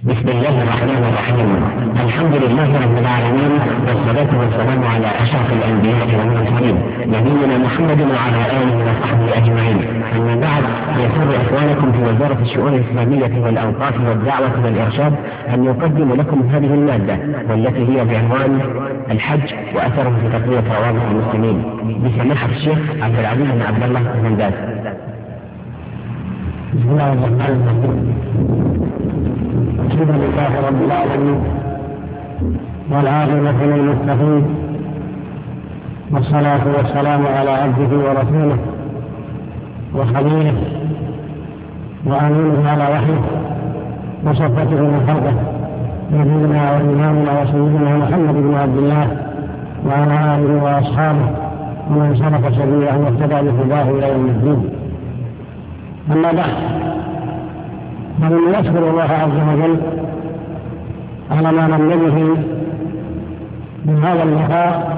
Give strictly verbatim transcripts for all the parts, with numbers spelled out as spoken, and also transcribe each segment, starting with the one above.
بسم الله الرحمن الرحيم. الحمد لله رب العالمين، والصلاة والسلام على أشرف الأنبياء والمرسلين نبينا محمد وعلى آله وصحبه أجمعين. أما بعد، يسر إخوانكم في وزارة الشؤون الإسلامية والأوقاف والدعوة والإرشاد أن يقدم لكم هذه المادة، والتي هي بعنوان الحج وأثره في تقوية روابط المسلمين، بسماحة الشيخ عبد العزيز بن عبد الله بن باز. بسم الله الرحمن الرحيم. الحمد لله رب العالمين، والعاقبة للمتقين، والصلاة والسلام على عبده ورسوله وخليله وأمينه على وحيه وصفته من خلقه، نبينا وإمامنا وسيدنا محمد بن عبد الله وعلى آله وأصحابه ومن سلك سبيله واهتدى بهداه إلى يوم الدين. أما بعد، فإن نشكر الله عز وجل على ما من به من هذا اللقاء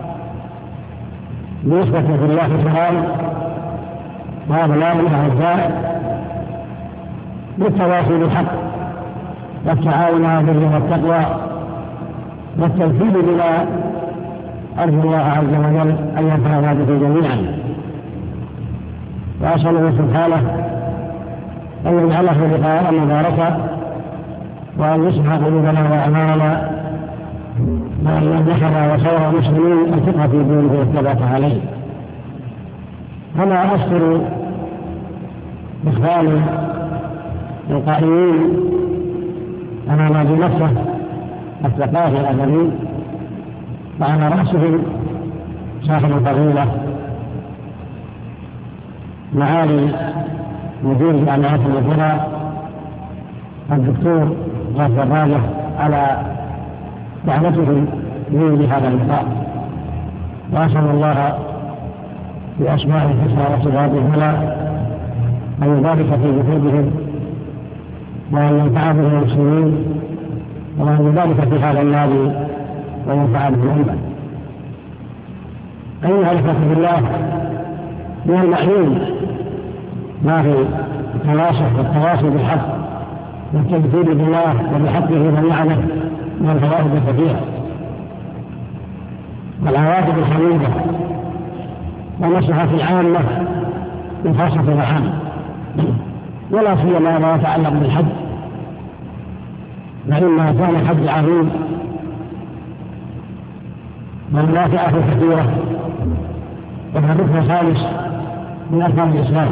بنسبة في الله تعالى وأبنائه الأعزاء بالتواصي بالحق والتعاون على البر والتقوى والتوفيق بما أرجو الله عز وجل أن ينفعنا به جميعا، وأسأله سبحانه أن يجعله لقاء مباركا، وأن يصلح قلوبنا وأعمالنا، وأن يمنحنا وخير المسلمين الفقه في دينه والثبات عليه. كما أشكر إخواني القائمين على نادي مكة الثقافي الأدبي، وعلى رأسهم صاحب الفضيلة معالي مدير جامعة الوزراء الدكتور غفر الراجح على دعوته لي لهذا اللقاء، وأسأل الله بأسمائه الحسنى وصفاته العلى أن يبارك في جهودهم، وأن ينفع به المسلمين، وأن يبارك في هذا النادي وينفع به الأمة. أيها الإخوة بالله، من المعلوم ما في التواصل والتواصل بالحق والتذكير بالله وبحقه ونعمه من الفوائد الكثيرة والعواقب الحميدة والمصلحة العامة وخاصة العامة، ولا سيما ما يتعلق بالحج، فإنه كان حج عظيم والمنافعة كثيرة، وهو ركن خالص من أركان الإسلام.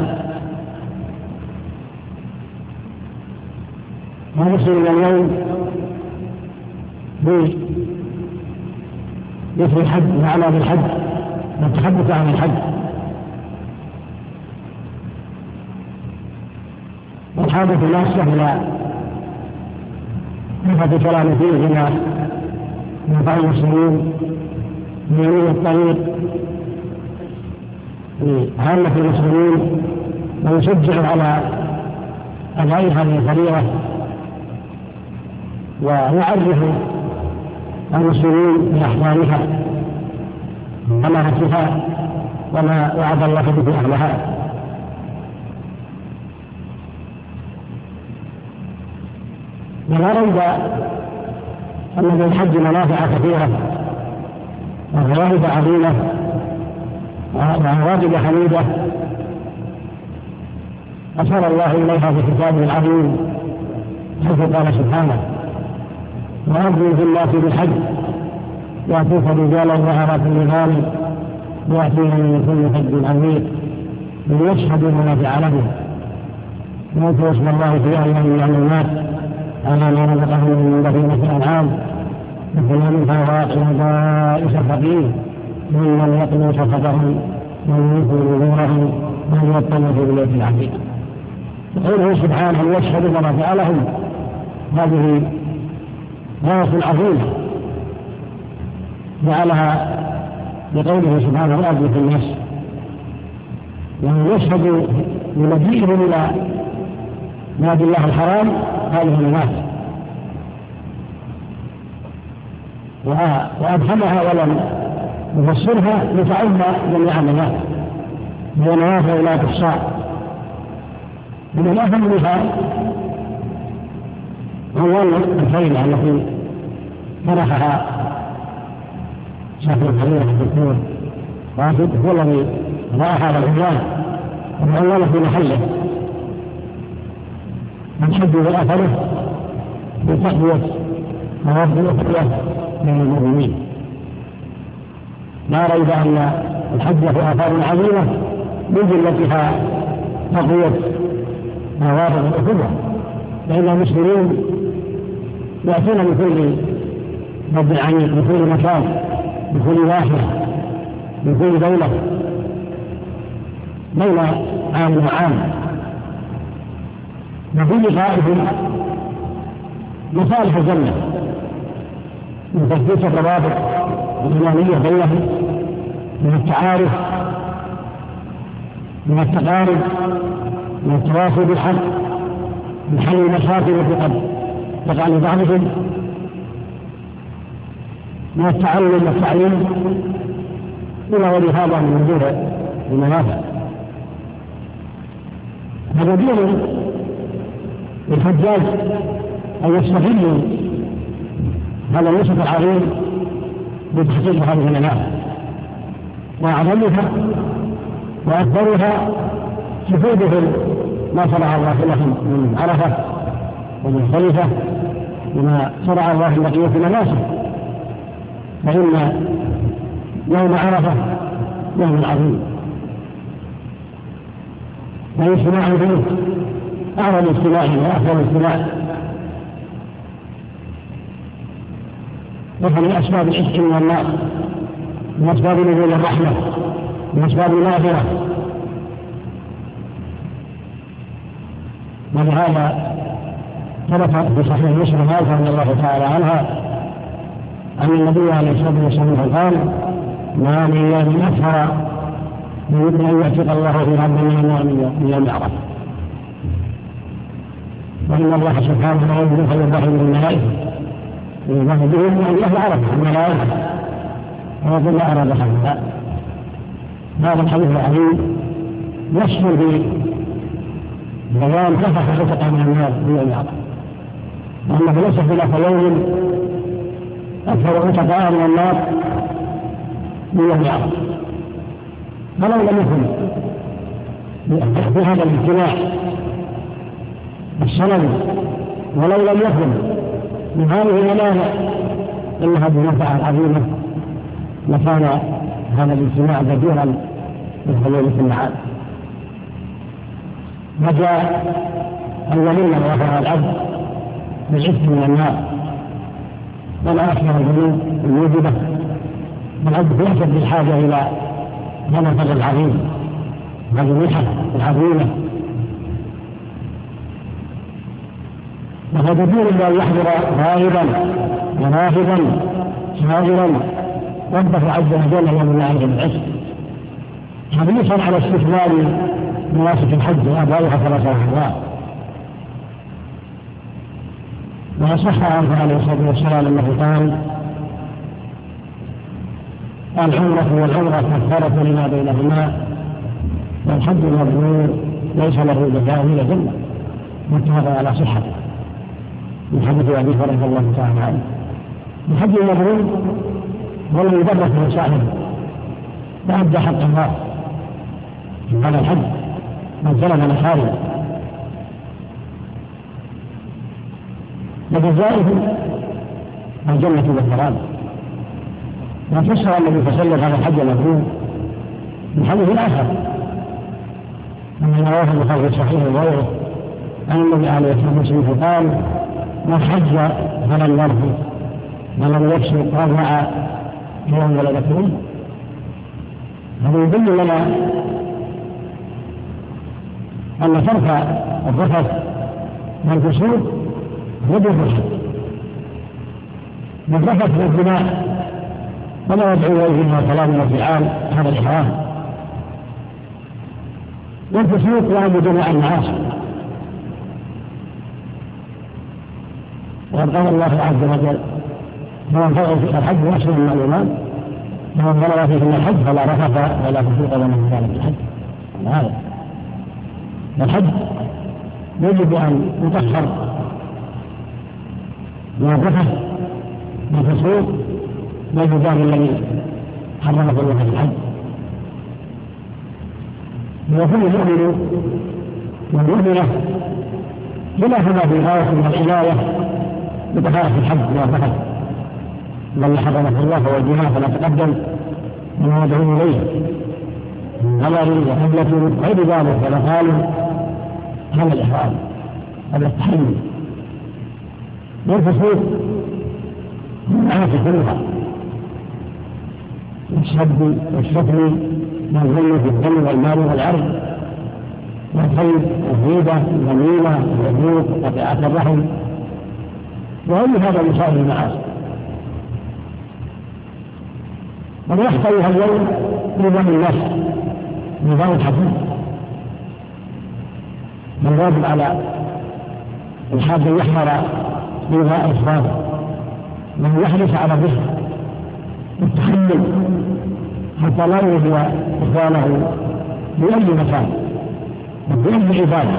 ونسلم اليوم بذكر الحج وعلى بالحج والتحدث عن الحج، والحادث لا سهل نفذ كلام فيه بما ينفع المسلمين بيمين الطريق لعامة المسلمين، ويشجع على أداء هذه الفريضة، ويعرف المسلمين بأحكامها ومناسكها وما وعد الله به أهلها. ولا ريب أن للحج منافع كثيرة وفوائد عظيمة وعواقب حميدة أشار الله إليها في كتابه العظيم، حيث قال سبحانه: وأذن في الناس بالحج يأتوك رجالا وعلى كل غالب يأتون من كل حج عميق ليشهدوا منافع لهم ويذكروا اسم الله في أيام معلومات على ما رزقهم من بهيمة الأنعام مثل من فواكه وبائس الفقير ممن يقضوا سخطهم ويوفوا نذورهم ويطلبوا بالبيت العتيق. قوله سبحانه يشهد منافع لهم، هذه غاية عظيمة جعلها بقوله سبحانه وأذن في الناس، يعني يشهد بمجيئهم إلى نادي الله الحرام هذه المنافع، وأدخلها ولم يفسرها لتعم جميع المنافع، هي منافع لا تحصى. من الأهم منها أول الفريضة التي طرحها شيخ الحبيب الدكتور راشد هو الذي رأى هذا العنوان وعنوانه في محله الحج وأثره بتقوية مواد الأخوة من المؤمنين. لا ريب أن الحج له آثار عظيمة من جملتها تقوية مواد الأخوة، لأن المسلمين يأتون من كل مد عميق، من كل مكان، من كل ناحية، من كل دولة، بين عام وعام، وفي لقائهم مصالح الجنة من تثبيت الروابط الإيمانية بينهم، من التعارف، من التقارب، من التواصي بالحق، من حل المشاكل التي قد تقع لبعضهم، من التعلم والتعليم إلى غير هذا من وجوه المنافع. هذا دين الحجاج أن يستغلوا هذا النسك العظيم بتحقيق هذه المنافع، وأعظمها وأكبرها شهودهم ما شرع الله لهم من عرفة ومن خليفة وما شرع الله بقية المناسك، فإن يوم عرفة يوم عظيم، والاجتماع فيه أعظم اجتماع وأفضل اجتماع، وهو من أسباب العشق من النار، من أسباب نزول الرحمة، من أسباب المغفرة. ولهذا ثبت في صحيح مسلم رضي الله تعالى عنها أن النبي عليه الصلاة والسلام قال: ما من يوم أكثر من أن يعتق الله في عبد من النار من يوم عرفة. وإن الله سبحانه وتعالى فيضحي من الملائكة ويضحي بهم أن يهل عرفة الملائكة ويقول لا أراد حفظها. هذا الحديث العظيم يشمل بيان كفى حقيقة من النار في يوم عرفة، وأنه ليس خلاف يوم أكثر عتقاء من النار من يوم عرفة. فلو لم يكن في هذا الاجتماع السند، ولو لم يكن من هذه المنافع إنها بمنفعة عظيمة، لكان هذا الاجتماع بديرا للحلول في المعاد. وجاء أن يمن ويغفر العبد بالعتق من النار، ولا أكثر الذنوب الموجبة، والعبد يأتي بالحاجة إلى هذا الفضل العظيم، هذه المنحة العظيمة. وهو بدون أن يحضر غائبا ونافذا شاغرا ربه عز وجل يوم الله عليه بالعشق، حريصا على استكمال مناسك الحج وأدائها كما شرع الله. وصح عنه عليه الصلاة والسلام أنه قال: العمرة والعمرة كفارة لما بينهما، والحج المبرور ليس له جزاء إلا الجنة. متفق على صحته من حديث أبي هريرة رضي الله تعالى عنه. الحج المبرور هو الذي يدرك من صاحبه وأدى حق الله في هذا الحج من ظلم محارمه، وجزائه الجنة والسلام. وفسر النبي صلى الله عليه وسلم هذا الحج المبرور من حديث آخر من رواه البخاري في صحيح وغيره عن النبي عليه الصلاة والسلام قال: من حج فلم يرفث ولم يفسق رجع يوم ولدته أمه. هذا يدل لنا أن ترك الرفث والفسوق يد الرشد. من رفث بالدماء ولا يدعو إليه من الكلام والفعال هذا الإحرام، والفسوق يعم جميع المعاصي. وقد قال الله عز وجل: فمن فرغ في الحج وأشهر المعلومات فمن فرغ فيه من الحج فلا رفث ولا فسوق ولا جدال في الحج. هذا الحج يجب أن يطهر موقفه بالفسوق بالجدار الذي حرمه الله في الحج. وكل مؤمن والمؤمنة خلافنا في غاية من العناية بطهارة الحج موافقة من حرمه الله هو الجماع فلا تقدم من يدعو إليه من نظر وحملة غير ذلك فقالوا هذا الإحرام هذا التحريم والفسوق والمعاصي كلها والشد والشتم والظلم في الدم والمال والعرض والخير والغيبة والغنيمة والعقوق وقطيعة الرحم وغير هذا من سائر المعاصي. ونحتوي اليوم نظام الناس نظام الحكيم من واجب على الحاج ان يحضر بغاء اصبابه من يحرص على الرزق والتحمل حتى لا يؤذي اخوانه باي مكان وباي عباده.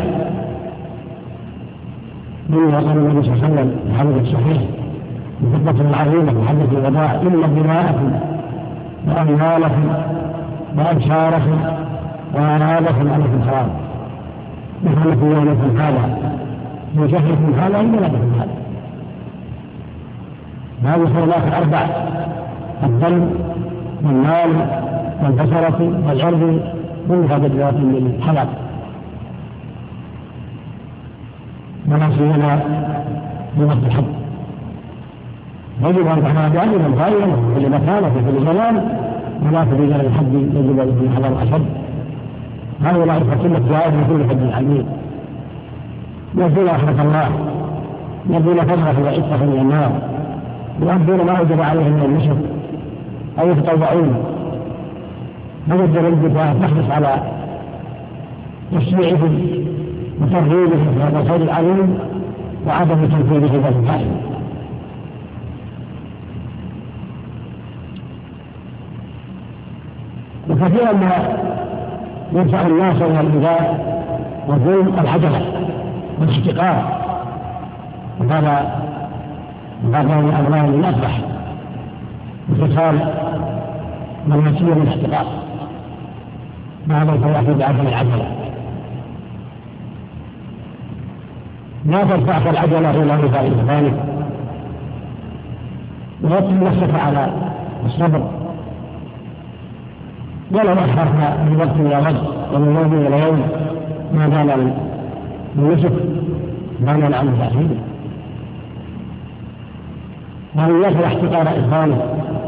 منها قال النبي صلى الله عليه وسلم في الحديث الصحيح بخطبة العظيمة في حديث الوداع إن دماءكم وأموالكم وأبشاركم وأعراضكم عليكم حرام نحن في يومكم هذا في شهركم هذا إن بلدكم هذا. هذه الحرمات الأربع الدم والمال والبشرة والعرض منها بدوات من الحلق. مناسبنا بوقت الحج يجب أن تكون دائما غالبا في كل مكان وفي كل زمان مناسب رجال الحج يجب أن يكون حضر الحج. هؤلاء الحكومة جائز من كل حج عميق يرجون رحمة الله يرجون فضله وعتقه من النار يؤدون ما وجب عليهم من النسك أو يتطوعون. نجد ربك تحرص على تشجيعهم وترغيبهم في هذا الخير العظيم وعدم تنفيذه في الحج. وكثيرا ما يدفع الناس الى الإيذاء والظلم العجلة والاحتقار وهذا بعض الأمران الأصبح باتصال من يسير من الاحتقار مع ذلك يأتي بعدم العجلة. لا ترفعك العجلة إلى رفاء إخوانك ويطلب نفسك على الصبر ولو أخرت من وقت إلى وقت ومن يوم إلى يوم ما دام النسك بان عنه تأخيره. ومن يكره احتقار إخوانه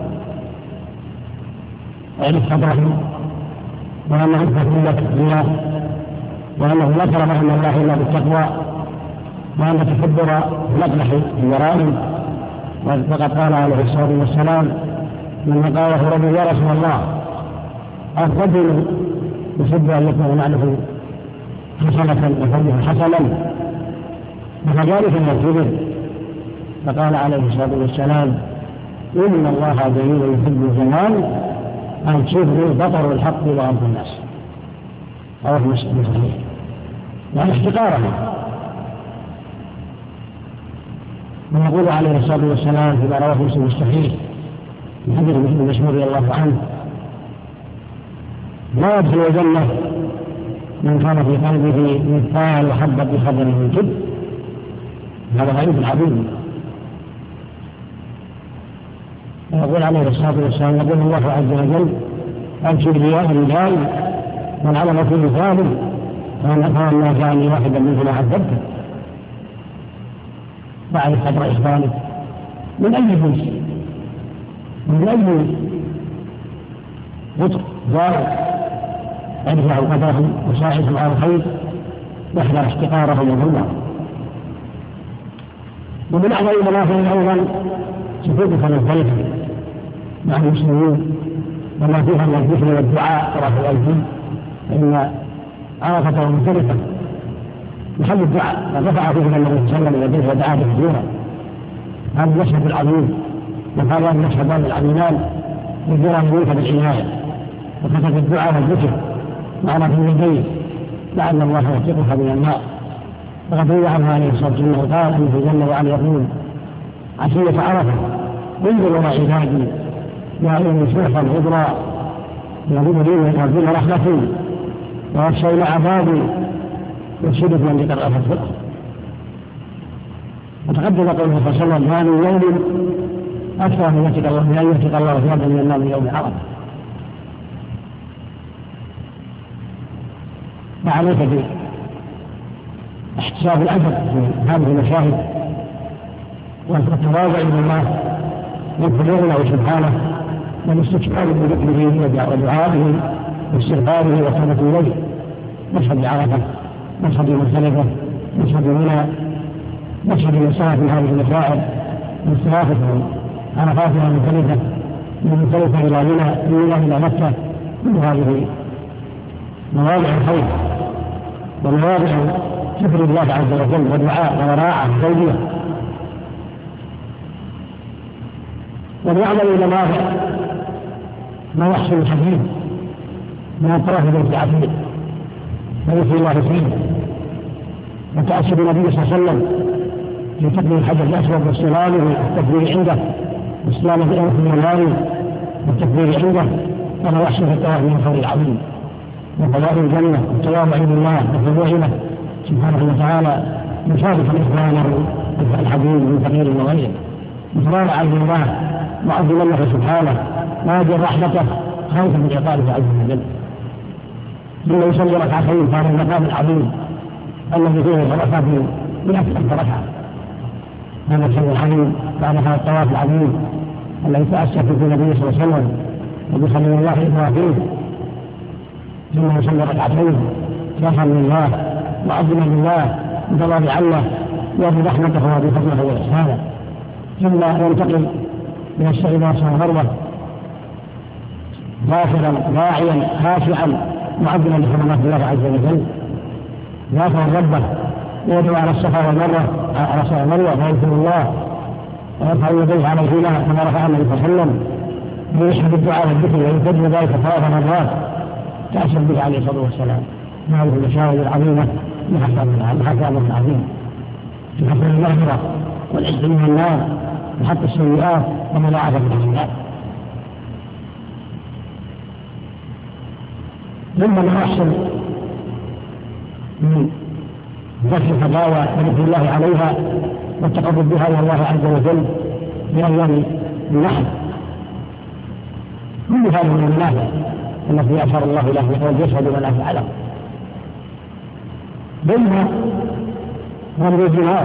ويعرف قدرهم وأنه تكون لك الله وأنه لا ترى أن الله إلا بالتقوى وأن تكبر نقلح في ورائهم. وقد قال عليه الصلاة والسلام من قاله رجل يا رسول الله الرجل يحب أن يكون معه حسنة وفضله حسنا وكذلك الكبر. فقال عليه الصلاة والسلام إن الله جميل يحب الجمال أن تشبه بطر الحق وأرض الناس أو مسلم صحيح يعني احتقارهم. ويقول عليه الصلاة والسلام فيما رواه مسلم الصحيح من حديث ابن مسعود رضي الله عنه لا يدخل الجنة من كان في قلبه مثقال حبة خردل من كبر. هذا غريب عظيم. ويقول عليه الصلاة والسلام يقول الله عز وجل أبشر بياء الرجال من علم كل ظالم فأنا جاءني واحدا منهما عذبته بعد قدر إخوانه من أي جنس من أي رزق ظاهر يرفع قدرهم وساعدهم على الخير يحذر احتقارهم وظلمهم. ومن أعظم المنافع أيضا سكوتك للضيف مع المسلمين وما فيها من الذكر والدعاء ورفع اليدين فإن عرفة ومزدلفة محل الدعاء رفع فيه النبي صلى الله عليه وسلم يديه ودعا بكثيرا. هذا المشهد العظيم وهذا المشهدان العظيمان يدير الملك بالعناية وكتب الدعاء والذكر معنا في اليدين لعل الله يحفظها من النار. وقد روي عنه عليه الصلاة والسلام قال انه جل وعلا يقول عشية عرفة انظروا عبادي يا إني سوحا غبرا يرجون رحمتي ويخشون عذابي يرشدك من لقد أفضل. وتقدم قوله صلى الله عليه وسلم: ما من يوم أكثر من يتق الله من أن يتق الله ثوابا من النار من يوم عرفة. وعليك باحتساب الأجر في هذه المشاهد والتواضع إلى الله والخضوع له سبحانه والاستكبار بذكره ودعائه واستغفاره والتوبة إليه. مشهد عرفة، مشهد مختلفة، مشهد منى، مشهد يسار في هذه المشاعر واستغاثة عرفاتها مختلفة من مختلفة إلى منى، من منى إلى مكة. كل هذه مواضع الخير ومواضع شكر الله عز وجل ودعاء وراعة وتوبيخ. وليعمل إلى مواضع ما يحصل الحديث من الطرف بيت عتيق ويثني الله فيه وتأسف النبي صلى الله عليه وسلم في تقبيل الحجر الأسود واستلامه والتكبير عنده واستلامه من النار والتكبير عنده وما يحصل في الطواف من الخير العظيم وقضاء الجنة والتواضع لله والخضوع له سبحانه وتعالى مشاركا إخوانه الحبيب من فقير وغيره متضرعا لله معظما له سبحانه ناجيا رحمته خوفا من عقابه عز وجل. ثم يصلي ركعتين في هذا المقام العظيم الذي فيه الركعة من أكثر ركعة. هذا الشيء العظيم بعد هذا الطواف العظيم الذي تأسس فيه النبي صلى الله عليه وسلم وبخليل الله إبراهيم. ثم يصلي ركعتين خوفا لله وعظما لله متواضعا له وبرحمته وبفضله وإحسانه. ثم ينتقل من السعي إلى المروة ذاكرا راعيا خاشعا معظما لحرمات الله عز وجل ذاكرا ربه يدعو على الصفا والمروة على الصفا والمروة ويذكر الله ويرفع يديه عليهما كما رفع النبي صلى الله عليه وسلم ويشهد الدعاء والذكر ويكتب ذلك ثلاث مرات تأسف به عليه الصلاة والسلام. هذه المشاهد العظيمة محكمة العظيم في حفظ المغفرة والعز من النار وحتى السيئات ومضاعفة الحسنات. مما لا يحصل من ذكر الخطايا وذكر الله عليها والتقرب بها الى الله عز وجل في ايام النحر. كل هذه من المنافع التي اشار الله له ويشهد منافع له بينها ومن الجهاد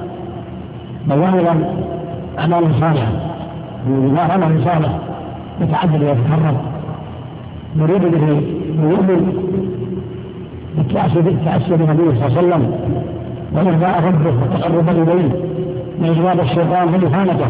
بيان اعمال صالحه من عمل صالح يتعدد ويتكرر يريد به المؤمن التأسي بالنبي صلى الله عليه وسلم وإرضاء ربه والتقرب إليه وإجلاب الشيطان بلسانته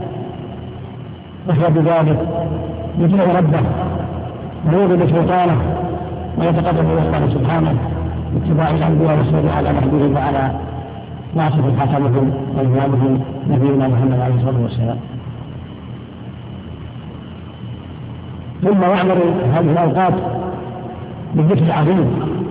وهو بذلك يطيع ربه ويوجد شيطانه ويتقرب إلى الله سبحانه باتباع الأنبياء والرسل على نهجهم وعلى معصية حكمهم وإمامهم نبينا محمد عليه الصلاة والسلام. ثم يعمل هذه الأوقات بالذكر العظيم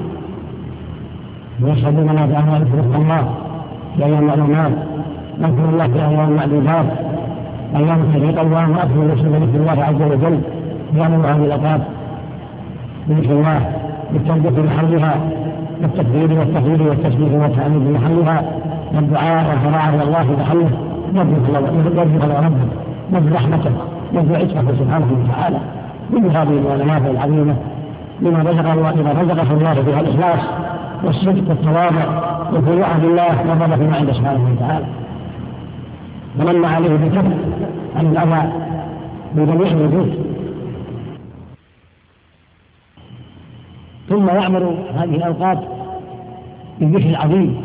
ويشهد منافع ويذكر الله في أيام المعلومات نذكر الله في أيام المعدودات أيام التشريق أيام وأكثر الرسل بذكر الله عز وجل. يعمل هذه الأوقات بذكر الله بالتنبيه بمحلها والتكبير والتهليل والتسبيح والتحميد بمحلها والدعاء والفراغ إلى الله بمحله يرجو على ربه يرجو رحمته يرجو عتقه سبحانه وتعالى. من هذه المنافع العظيمة لما رزق الله لما رزقه الله بها الإخلاص والصدق والتواضع والخضوع لله والرغبة فيما عنده سبحانه وتعالى. ومن عليه بكف عن الأذى بجميع الوجود. ثم يعمر هذه الأوقات بالذكر العظيم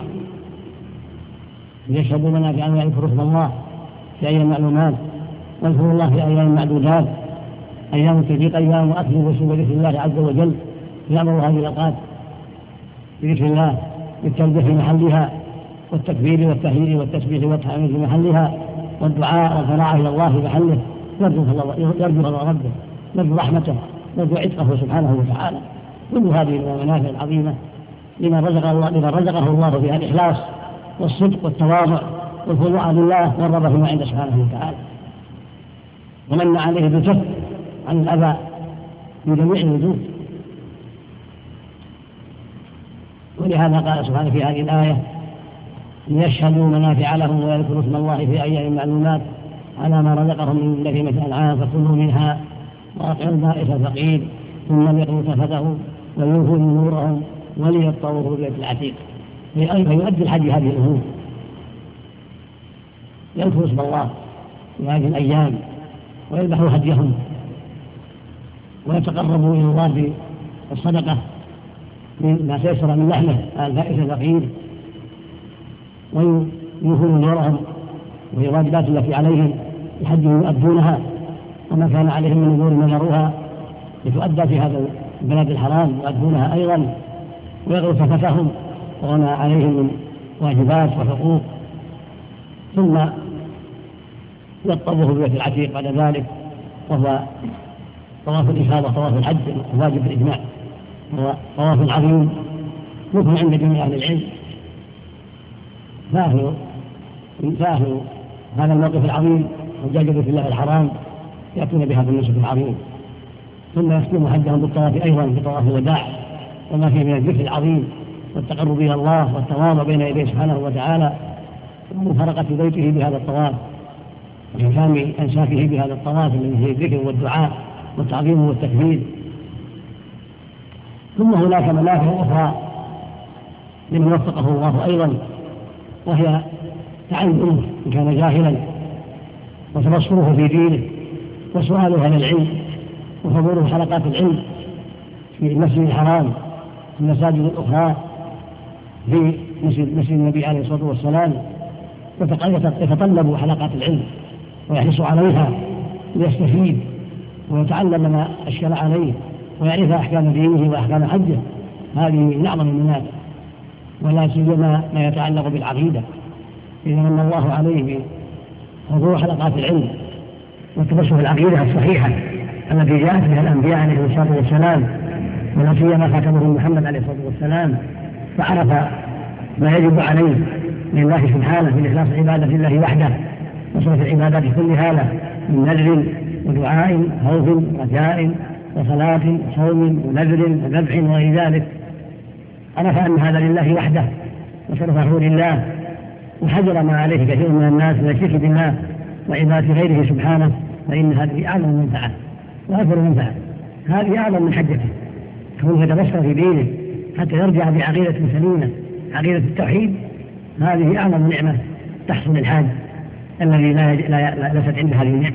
يشهد منافع ويذكر اسم الله في أيام المعلومات واذكر الله في أيام المعدودات أيام التشريق أيام وأكل وشرب ذكر الله عز وجل. يأمر هذه الأوقات بذكر الله بالتنبيه في محلها والتكبير والتهليل والتسبيح والتحميد في محلها والدعاء والفراغ إلى الله في محله يرجو رضا ربه يرجو رحمته يرجو عتقه سبحانه وتعالى. كل هذه المنافع العظيمة لما رزق الله لما رزقه الله بها الإخلاص والصدق والتواضع والخضوع لله قربه ما عند سبحانه وتعالى، ومن عليه بالكف عن الأذى من جميع الوجوه. ولهذا قال سبحانه في هذه الآية: ليشهدوا منافع لهم ويذكروا اسم الله في أيام معلومات على ما رزقهم من بهيمة الأنعام فكلوا منها وأطعموا البائس الفقير ثم ليقضوا تفثهم ويوفوا نورهم وليطوفوا بالبيت العتيق. فيؤدي الحج هذه الأمور، يذكروا اسم الله في هذه الأيام ويذبحوا هديهم ويتقربوا إلى الله بالصدقة ما تيسر من لحمه على البائس الفقير، ويوفون نورهم وهي واجبات التي عليهم الحج يؤدونها، وما كان عليهم من نذور نذروها لتؤدى في هذا البلد الحرام يؤدونها أيضا، ويغروا سفتهم وما عليهم من واجبات وحقوق، ثم يطوفوا ببيت العتيق بعد ذلك، وهو طواف الإفاضة طواف الحج الواجب بالإجماع، هو طواف عظيم ركن عند جميع أهل العلم. فأهل فأهل هذا الموقف العظيم وجاجدوا في الله الحرام يأتون بهذا النسك العظيم، ثم يختموا حجهم بالطواف أيضا بطواف الوداع، وما فيه من الذكر العظيم والتقرب إلى الله والتواضع بين يديه سبحانه وتعالى، ومفارقة بيته بهذا الطواف وإتمام أنساكه بهذا الطواف الذي فيه الذكر والدعاء والتعظيم والتكبير. ثم هناك منافع أخرى لمن وفقه الله أيضا، وهي تعلمه إن كان جاهلا وتبصره في دينه وسؤاله عن العلم وحضوره حلقات العلم في المسجد الحرام في المساجد الأخرى في مسجد, مسجد النبي عليه الصلاة والسلام، يتطلب حلقات العلم ويحرص عليها ليستفيد ويتعلم ما أشكل عليه ويعرف أحكام دينه وأحكام حجه. هذه من أعظم المنافع، ولا سيما ما يتعلق بالعقيدة، إذا من الله عليه بحضور حلقات العلم والتبصر العقيدة الصحيحة التي جاءت بها الأنبياء عليه الصلاة والسلام، ولا سيما خاتمهم محمد عليه الصلاة والسلام، فعرف ما يجب عليه لله سبحانه من إخلاص عبادة الله وحده وصرف العبادات كلها له من نذر ودعاء خوف رجاء وصلاة وصوم ونذر وذبح وغير ذلك، عرف أن هذا لله وحده وصرفه لله، وحجر ما عليه كثير من الناس من الشرك بالله وعبادة غيره سبحانه، فإن هذه أعظم منفعة وأكبر منفعة، هذه أعظم من حجته، كونه يتبصر في دينه حتى يرجع بعقيدة سليمة عقيدة التوحيد. هذه أعظم نعمة تحصل الحاج الذي لا ليست عنده هذه النعمة.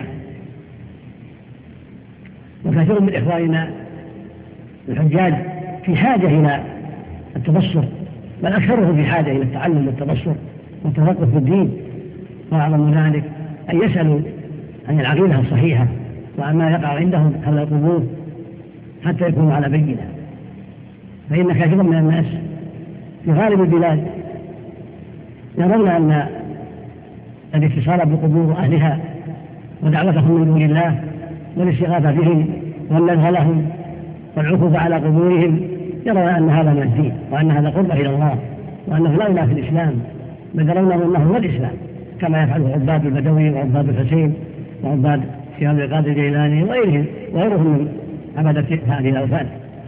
وكثير من إخواننا الحجاج في حاجة إلى التبصر، بل أكثرهم في حاجة إلى التعلم والتبصر والتفقه في الدين، وأعظم ذلك أن يسألوا عن العقيدة الصحيحة وعما يقع عندهم حول القبور حتى يكونوا على بينة. فإن كثيرا من الناس في غالب البلاد يرون أن الاتصال بقبور أهلها ودعوتهم من دون الله والاستغاثة بهم والنذر لهم والعكوف على قبورهم يرون أن هذا من الدين وأن هذا قرب إلى الله وأنه لا إله في الإسلام، بل يرون أنه هو الإسلام كما يفعله عباد البدوي وعباد الحسين وعباد شهاب القادر الجيلاني وغيرهم وغيرهم من عبادة هذه الأوثان.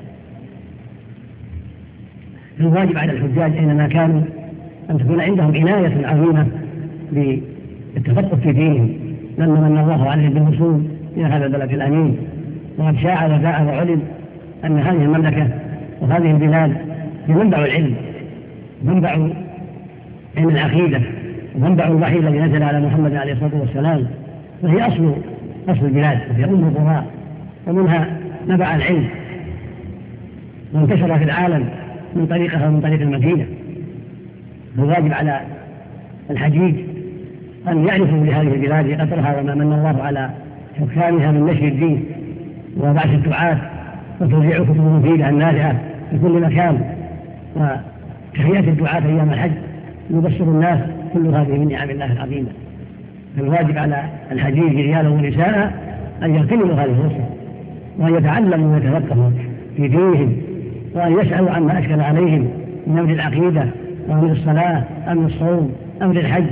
الواجب على الحجاج أينما كانوا أن تكون عندهم عناية عظيمة بالتفقه في دينهم، لما من الله عليهم بالوصول إلى هذا البلد الأمين، وقد شاع وذاع وعلم أن هذه المملكة وهذه البلاد هي منبع العلم، منبع علم العقيدة، ومنبع الوحي الذي نزل على محمد عليه الصلاة والسلام، وهي أصل أصل البلاد وهي أم القرى، ومنها نبع العلم وانتشر في العالم من طريقها ومن طريق المدينة. الواجب على الحجيج أن يعرفوا لهذه البلاد قدرها وما من الله على حكامها من نشر الدين وبعث الدعاة وتوزيع كتب مفيدة النافعة في كل مكان وتحيات الدعاة أيام الحج يبشر الناس، كل هذه من نعم الله العظيمة. فالواجب على الحجيج رجالا ونساء أن يغتنموا هذه الفرصة وأن يتعلموا ويتفقهوا في دينهم، وأن يسألوا عما أشكل عليهم من أمر العقيدة وأمر الصلاة أمر الصوم أمر الحج،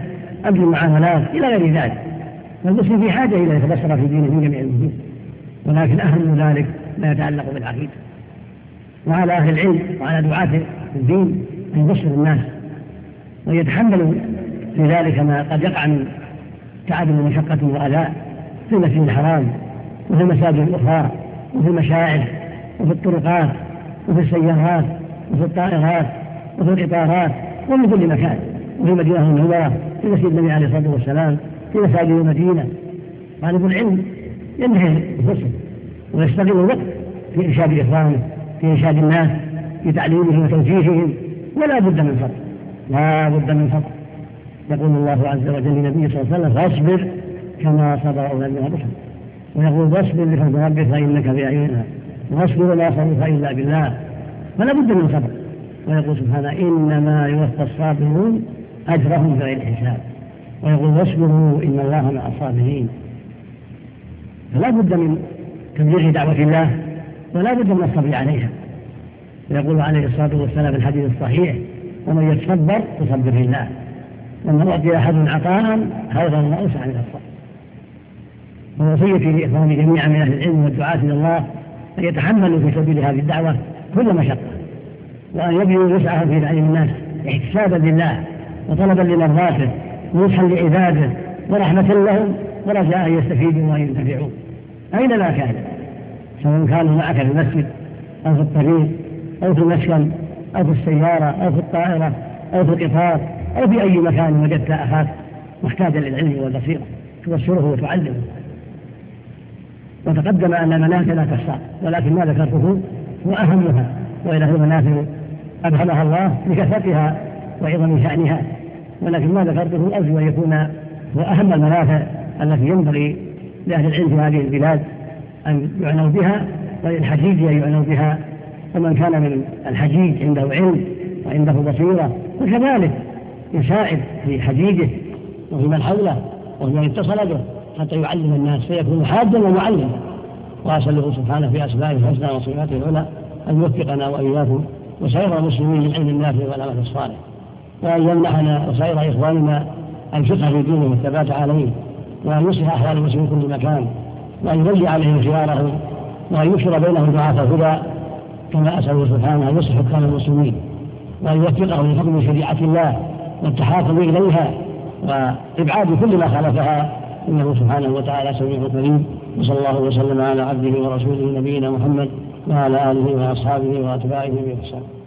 أمر المعاملات إلى غير ذلك. فالمسلم في حاجة إلى يتبصر في دينه من جميع الوجوه، ولكن أهم من ذلك ما يتعلق بالعقيدة. وعلى أهل العلم وعلى دعاة الدين أن يبصروا الناس ويتحملوا في ذلك ما قد يقع من تعب ومشقة وأذى في المسجد الحرام وفي المساجد الأخرى وفي المشاعر وفي الطرقات وفي السيارات وفي الطائرات وفي القطارات ومن كل مكان، وفي مدينة المنورة في مسجد النبي عليه الصلاة والسلام في مساجد المدينة. طالب العلم ينهي الفصل ويستغل الوقت في إرشاد إخوانه، في إرشاد الناس، في تعليمهم وتوجيههم، ولا بد من صبر، لا بد من صبر. يقول الله عز وجل لنبيه صلى الله عليه وسلم: فاصبر كما صبر أولئك الرسل. ويقول: واصبر لحكم ربك فإنك بأعيننا واصبر ولا صبرك إلا بالله، فلا بد من صبر. ويقول سبحانه: إنما يوفى الصابرون أجرهم بغير حساب. ويقول: واصبروا إن الله مع الصابرين. فلا بد من تبليغ دعوة الله ولا بد من الصبر عليها. ويقول عليه الصلاة والسلام في الحديث الصحيح: ومن يتصبر تصبر الله، ومن أعطي أحد عطاء هذا ما أوسع من الصبر. ووصيتي لإخواني جميعا من أهل العلم والدعاة إلى الله أن يتحملوا في سبيل هذه الدعوة كل مشقة، وأن يبذلوا وسعهم في تعليم الناس احتسابا لله وطلبا لمرضاته ونصحا لعباده ورحمة لهم ورجاء أن يستفيدوا وأن ينتفعوا أينما كان، سواء كانوا معك في المسجد أو في الطريق أو في المسكن أو في السيارة أو في الطائرة أو في القطار أو في أي مكان وجدت أخاك محتاجا للعلم والبصيرة تبصره وتعلمه. وتقدم أن المنافع لا تحصى، ولكن ما ذكرته هو أهمها، وإلى هي منافع أبهمها الله لكثرتها وعظم شأنها، ولكن ما ذكرته أرجو أن يكون هو أهم المنافع التي ينبغي لأهل العلم في هذه البلاد أن يعنوا بها، وللحجيج أن يعنوا بها. ومن كان من الحجيج عنده علم وعنده بصيرة وكذلك يساعد في حجيجه وفي من حوله وفي من اتصل به حتى يعلم الناس فيكون حاجا ومعلما. وأسأله سبحانه في أسمائه الحسنى وصفاته العلى أن يوفقنا وإياكم وسائر المسلمين للعلم النافع والعمل الصالح، وأن يمنحنا وسائر إخواننا الفقه في دينه والثبات عليه، وأن يصلح أحوال المسلمين في كل مكان، وأن يولي عليهم خيارهم، وأن ينشر بينهم دعاة الهدى، كما أسأله سبحانه أن يصلح حكام المسلمين وأن يوفقهم لحكم شريعة الله والتحاكم إليها وإبعاد كل ما خالفها، إنه سبحانه وتعالى سميع كريم. وصلى الله وسلم على عبده ورسوله نبينا محمد وعلى آله وأصحابه وأتباعه بإحسان.